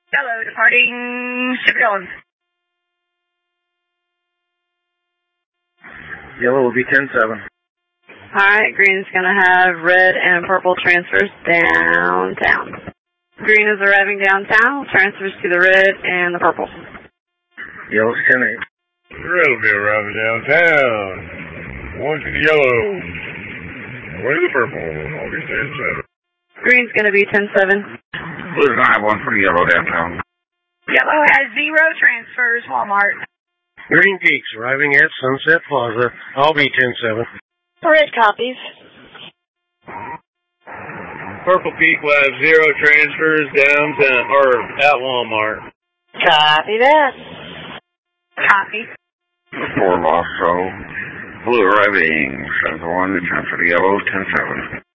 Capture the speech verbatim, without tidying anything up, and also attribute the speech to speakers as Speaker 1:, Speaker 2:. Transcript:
Speaker 1: Yellow departing Super Dillon.
Speaker 2: Yellow will be ten seven.
Speaker 3: Alright, green's gonna have red and purple transfers downtown. Green is arriving downtown, transfers to the red and the purple.
Speaker 2: Yellow's ten eight.
Speaker 4: Red will be arriving downtown. One to the yellow. One to the purple. I'll be ten seven.
Speaker 3: Green's gonna be ten seven.
Speaker 5: Blue's gonna have one for the yellow downtown.
Speaker 1: Yellow has zero transfers, Walmart.
Speaker 2: Green Peaks arriving at Sunset Plaza. I'll be ten seven.
Speaker 6: Red copies.
Speaker 4: Purple Peak will have zero transfers downtown, or at Walmart.
Speaker 6: Copy that.
Speaker 1: Copy.
Speaker 5: Four lost, so blue arriving seven one, transfer to yellow ten seven.